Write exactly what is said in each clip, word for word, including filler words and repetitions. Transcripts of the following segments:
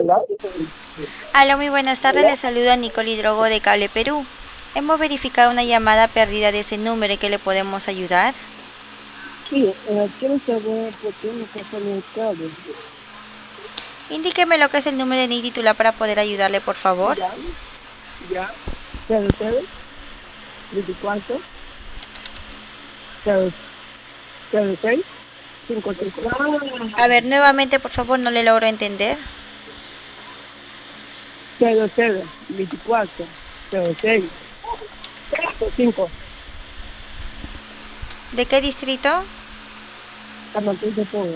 Aló, muy buenas tardes. Les saluda Nicole Hidrogo de Cable Perú. Hemos verificado una llamada perdida de ese número. ¿En qué le podemos ayudar? Sí, eh, quiero saber por qué me pasan el cable. Indíqueme lo que es el número de N I titular para poder ayudarle, por favor. Ya, ya, cero cero, veinticuatro, cero, cero seis, cinco cinco. A ver, nuevamente, por favor, no le logro entender. Cero cero, veinticuatro, cero seis, cinco cinco. ¿De qué distrito? San Martín de Porres.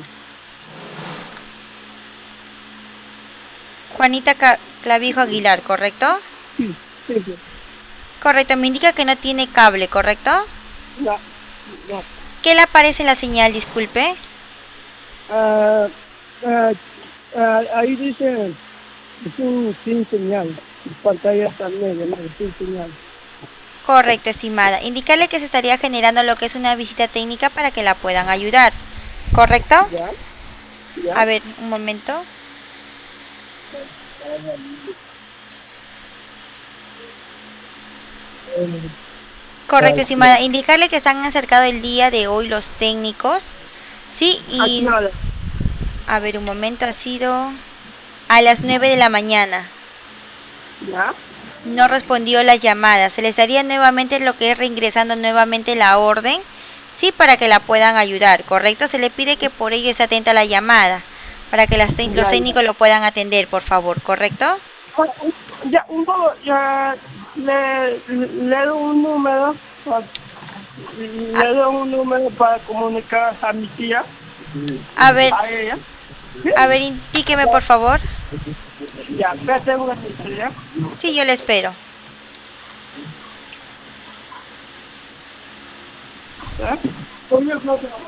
Juanita Ca- Clavijo Aguilar, ¿correcto? Sí, sí, sí. Correcto, me indica que no tiene cable, ¿correcto? No, no. ¿Qué le aparece en la señal, disculpe? Ah, ah, ah, ahí dice, sin, sin señal. Pantalla también, ¿no? Sin señal. Correcto, estimada. Indicarle que se estaría generando lo que es una visita técnica para que la puedan ayudar, ¿correcto? Ya, ya. A ver, un momento. Correcto, estimada. Indicarle que están acercado el día de hoy los técnicos. Sí, ¿A qué y hora? a ver, un momento, ha sido a las nueve de la mañana. Ya. No respondió la llamada. Se le estaría nuevamente lo que es reingresando nuevamente la orden. Sí, para que la puedan ayudar, ¿correcto? Se le pide que por ello esté atenta a la llamada, para que las te- los Ya, ya. técnicos lo puedan atender, por favor, ¿correcto? Ya, un poco, ya, le, le doy un número, pa- A, le doy un número para comunicar a mi tía, a ver, a ella. ¿Sí? a ver, indíqueme, por favor. Ya, espérate un ratito, ¿ya? Sí, yo le espero. ¿Ya? Oye, no, no.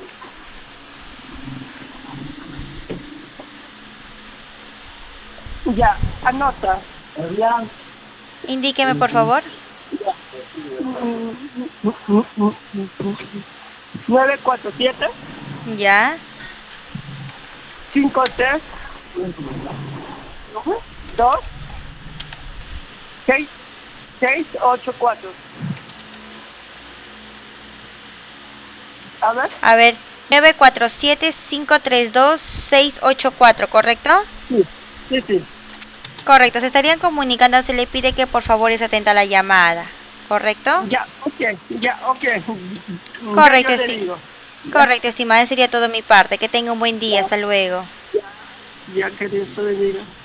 Ya, anota. Ya. Indíqueme, por favor. nueve cuatro siete, Ya. cinco tres, dos, seis, seis, ocho, cuatro. A ver. A ver, nueve cuatro siete, cinco tres dos, seis ocho cuatro, ¿correcto? Sí, sí, sí. Correcto, se estarían comunicando, se le pide que por favor esté atenta a la llamada, ¿correcto? Ya, ok, ya, ok. Ya yo Correcto, le esti- digo. Ya, correcto, estimada, sería todo mi parte. Que tenga un buen día, ya, hasta luego. ya que Dios te bendiga.